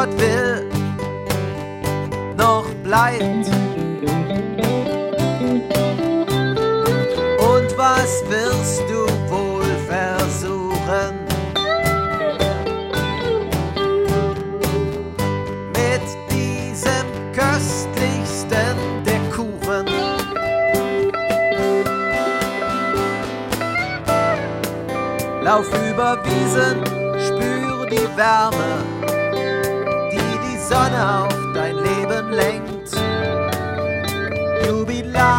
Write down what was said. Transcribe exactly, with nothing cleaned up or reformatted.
was will, noch bleibt. Und was wirst du wohl versuchen? Mit diesem köstlichsten der Kuchen. Lauf über Wiesen, spür die Wärme, die die Sonne auf dein Leben lenkt. Jubilar